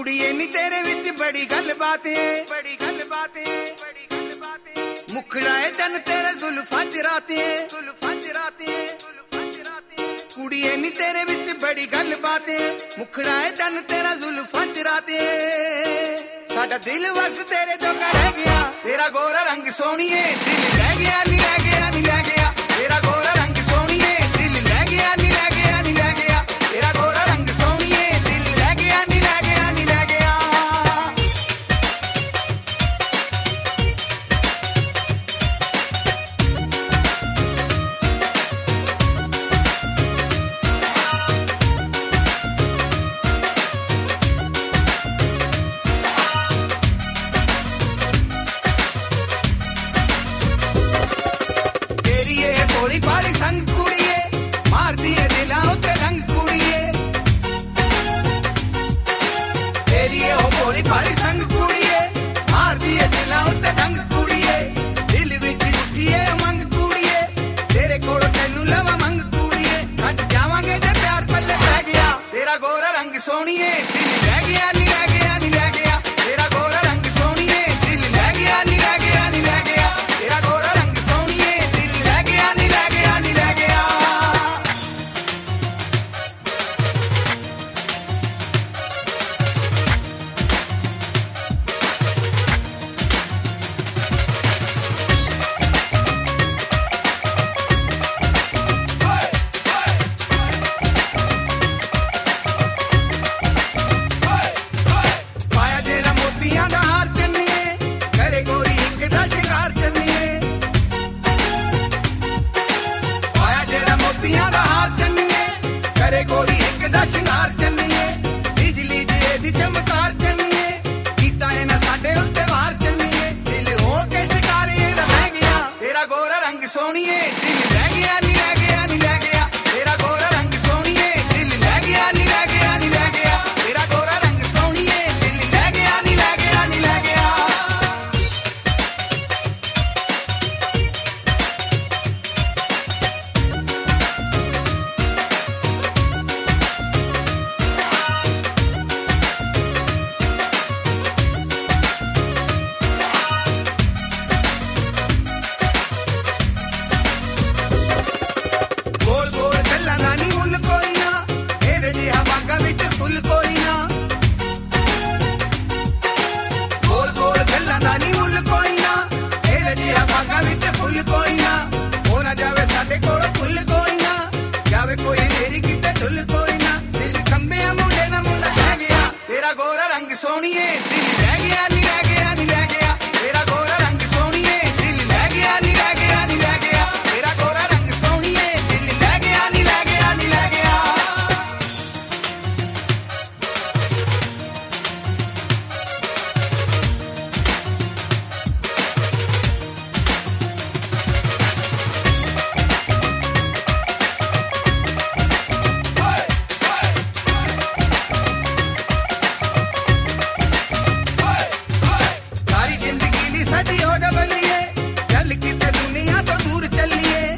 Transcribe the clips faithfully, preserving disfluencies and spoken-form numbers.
ਕੁੜੀਏ ਨੀ ਤੇਰੇ ਵਿੱਚ ਬੜੀ ਗੱਲ ਬਾਤ ਏ ਬੜੀ ਗੱਲ ਬਾਤ ਏ ਬੜੀ ਗੱਲ ਬਾਤ ਏ ਮੁਖੜਾ ਏ ਤਨ ਤੇਰੇ ਜ਼ੁਲਫਾਂ ਚ ਰਾਤੇ ਜ਼ੁਲਫਾਂ ਚ ਰਾਤੇ ਜ਼ੁਲਫਾਂ ਚ ਰਾਤੇ ਕੁੜੀਏ ਨੀ ਤੇਰੇ ਵਿੱਚ ਬੜੀ ਗੱਲ ਬਾਤ ਏ ਮੁਖੜਾ ਏ ਤਨ ਤੇਰਾ ਜ਼ੁਲਫਾਂ ਚ ਰਾਤੇ ਸਾਡਾ ਦਿਲ ਵਸ ਤੇਰੇ ਜੋਗਾ ਰਹਿ ਗਿਆ ਤੇਰਾ ਗੋਰਾ ਰੰਗ ਸੋਹਣੀਏ ਦਿਲ ਲੈ ਗਿਆ ਨੀ ਲੈ ਗਿਆ ਨੀ ਲੈ ਗਿਆ ਤੇਰਾ ਗੋਰਾ ਰੰਗ ਸੋਹਣੀਏ ਦਿਲ ਲੈ ਗਿਆ ਨੀ ਲੈ ਗਿਆ ਨੀ ਲੈ ਗਿਆ ਤੇਰਾ ਗੋਰਾ ਰੰਗ ਸੋਹਣੀਏ ਦਿਲ ਲੈ ਗਿਆ ਨੀ ਲੈ ਗਿਆ ਨੀ ਲੈ ਗਿਆ ਭੋਲੀ ਭਾਲੀ ਸੰਗ ਕੁੜੀਏ ਮਾਰਦੀ ਏ ਦਿਲਾਂ ਉੱਤੇ ਰੰਗ ਕੁੜੀਏ ਤੇਰੀ ਏ ਉਹ ਭੋਲੀ ਭਾਲੀ ਸੰਗ ਕੁੜੀਏ ਮਾਰਦੀ ਏ ਦਿਲਾਂ ਉੱਤੇ ਰੰਗ ਕੁੜੀਏ ਦਿਲ ਵਿੱਚ ਉੱਠੀ ਏ ਮੰਗ ਕੁੜੀਏ ਤੇਰੇ ਕੋਲ ਤੈਨੂੰ ਲਵਾਂ ਮੰਗ ਕੁੜੀਏ ਕੱਟ ਜਾਵਾਂਗੇ ਜੇ ਪਿਆਰ ਪੱਲੇ ਪੈ ਗਿਆ ਤੇਰਾ ਗੋਰਾ ਰੰਗ ਸੋਹਣੀਏ ਦਿਲ ਲੈ ਗਿਆ ਨੀ ਲੈ ਗਿਆ ਨੀ ਲੈ ਗਿਆ ਤੇਰਾ ਗੋਰਾ ਰੰਗ ਸੋਹਣੀਏ ਦਿਲ ਲੈ ਗਿਆ ਨੀ ਲੈ ਗਿਆ ਨੀ ਲੈ ਗਿਆ ਤੇਰਾ ਗੋਰਾ ਰੰਗ ਸੋਹਣੀਏ ਦਿਲ ਲੈ ਗਿਆ ਨੀ ਲੈ ਗਿਆ ਨੀ ਲੈ ਗਿਆ ਪਾਇਆ ਜਿਹੜਾ ਮੋਤੀਆਂ ਦਾ ਹਾਰ ਚੰਨੀਏ ਕਰੇ ਗੋਰੀ ਇੱਕ ਦਾ ਸ਼ਿੰਗਾਰ ਚੰਨੀਏ ਪਾਇਆ ਜਿਹੜਾ ਮੋਤੀਆਂ ਦਾ ਹਾਰ ਚੰਨੀਏ ਕਰੇ ਗੋਰੀ ਇੱਕ ਦਾ ਸ਼ਿੰਗਾਰ ਚੰਨੀਏ ਬਿਜਲੀ ਦੀ ਇਹਦੀ ਚਮਕਾਰ ਚੰਨੀਏ ਕੀਤਾ ਇਹਨਾਂ ਸਾਡੇ ਉੱਤੇ ਵਾਰ ਚੰਨੀਏ ਦਿਲ ਹੋ ਕੇ ਸ਼ਿਕਾਰੀ ਦਾ ਰਹਿ ਗਿਆ ਤੇਰਾ ਗੋਰਾ ਰੰਗ ਸੋਹਣੀਏ ਦਿਲ ਲੈ ਗਿਆ ਨੀ ਲੈ ਗਿਆ ਨੀ ਲੈ ਗਿਆ ਤੇਰਾ ਗੋਰਾ ਰੰਗ ਸੋਹਣੀਏ ਦਿਲ ਲੈ ਗਿਆ ਨੀ ਲੈ ਗਿਆ ਨੀ ਲੈ ਗਿਆ ਤੇਰਾ ਗੋਰਾ ਰੰਗ ਸੋਹਣੀਏ ਦਿਲ ਲੈ ਗਿਆ ਨੀ ਲੈ ਗਿਆ ਨੀ ਲੈ ਗਿਆ ਗੋਲ ਗੋਲ ਗੱਲਾਂ ਦਾ ਨੀ ਮੁੱਲ ਕੋਈ ਨਾ ਇਹਦੇ ਜਿਹਾ ਬਾਗਾਂ ਵਿੱਚ ਫੁੱਲ ਕੋਈ ਨਾ ਗੋਲ ਗੋਲ ਗੱਲਾਂ ਦਾ ਨੀ ਮੁੱਲ ਕੋਈ ਨਾ ਇਹਦੇ ਜਿਹਾ ਬਾਗਾਂ ਵਿੱਚ ਫੁੱਲ ਕੋਈ ਨਾ ਹੋ ਨਾ ਜਾਵੇ ਸਾਡੇ ਕੋਲ ਫੁੱਲ ਕੋਈ ਨਾ ਜਾਵੇ ਕੋਈ ਮੇਰੀ ਕਿਤੇ ਢੁੱਲ ਕੋਈ ਨਾ ਦਿਲ ਕੰਬਿਆ ਮੁੰਡੇ ਨਾ ਮੁੰਡਾ ਰਹਿ ਗਿਆ ਤੇਰਾ ਗੋਰਾ ਰੰਗ ਸੋਹਣੀਏ ਦਿਲ ਲੈ ਗਿਆ ਨੀ ਲੈ ਗਿਆ ਨੀ ਲੈ ਗਿਆ ਤੇਰਾ ਗੋਰਾ ਰੰਗ ਸੋਹਣੀਏ ਦਿਲ ਲੈ ਗਿਆ ਨੀ ਲੈ ਗਿਆ ਨੀ ਲੈ ਗਿਆ ਤੇਰਾ ਗੋਰਾ ਰੰਗ ਸੋਹਣੀਏ ਦਿਲ ਲੈ ਗਿਆ ਨੀ ਲੈ ਗਿਆ ਨੀ ਲੈ ਗਿਆ ਸਾਰੀ ਜ਼ਿੰਦਗੀ ਲਈ ਸਾਡੀ ਹੋ ਜਾ ਬਲੀਏ ਚੱਲ ਕਿਤੇ ਦੁਨੀਆ ਤੋਂ ਦੂਰ ਚੱਲੀਏ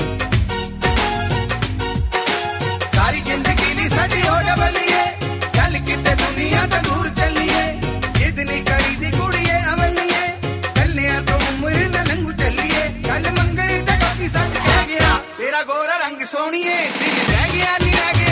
ਸਾਰੀ ਜ਼ਿੰਦਗੀ ਲਈ ਸਾਡੀ ਹੋ ਜਾ ਬਲੀਏ ਚੱਲ ਕਿਤੇ ਦੁਨੀਆ ਤੋਂ ਦੂਰ ਚੱਲੀਏ ਜਿੱਦ ਨਹੀਂ ਕਰੀਦੀ ਕੁੜੀਏ ਅਵਲੀਏ ਕੱਲਿਆਂ ਤੋਂ ਉਮਰ ਨਾ ਲੰਘੂ ਚੱਲੀਏ ਗੱਲ ਮੰਗੇ ਤੇ ਕਾਫੀ ਸੱਚ ਕਹਿ ਗਿਆ ਤੇਰਾ ਗੋਰਾ ਰੰਗ ਸੋਹਣੀਏ ਦਿਲ ਲੈ ਗਿਆ ਨੀ ਲੈ ਗਿਆ